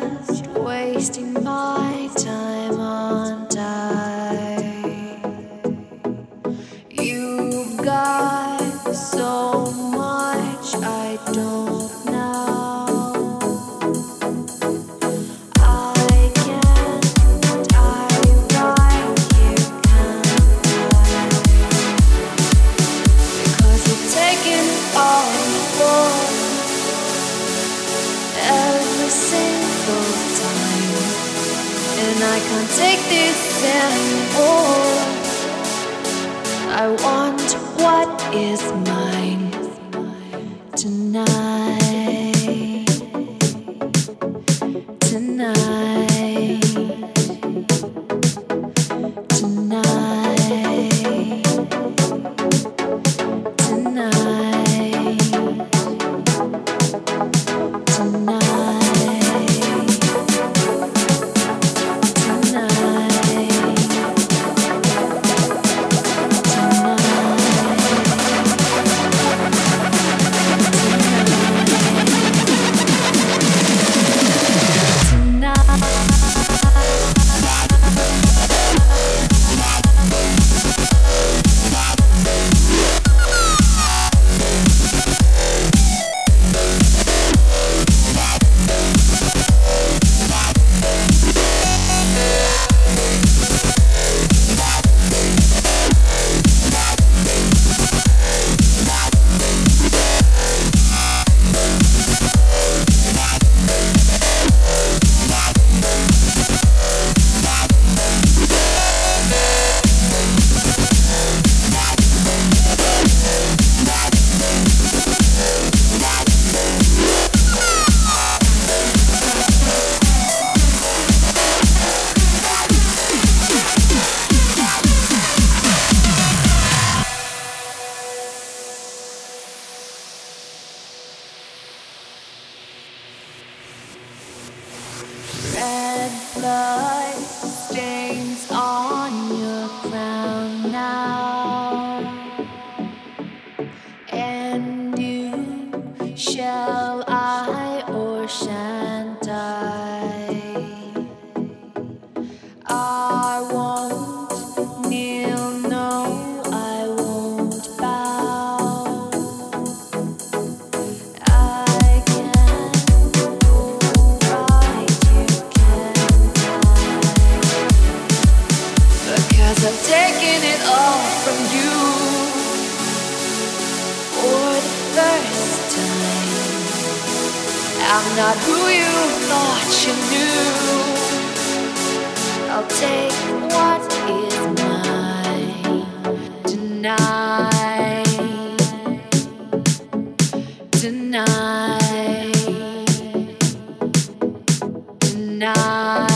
just wasting my time on time. You've got so much I don't know. I can't, I write, you can't because you're taking it all for every single time, and I can't take this anymore. I want what is mine tonight, tonight, tonight, tonight, red blood stains on your crown now, and you shall I or shan't I won't kneel, no, I won't bow. I can't go right, you can't because I've taken it all from you for the first time. I'm not who you thought you knew. I'll take what is mine tonight, tonight, tonight.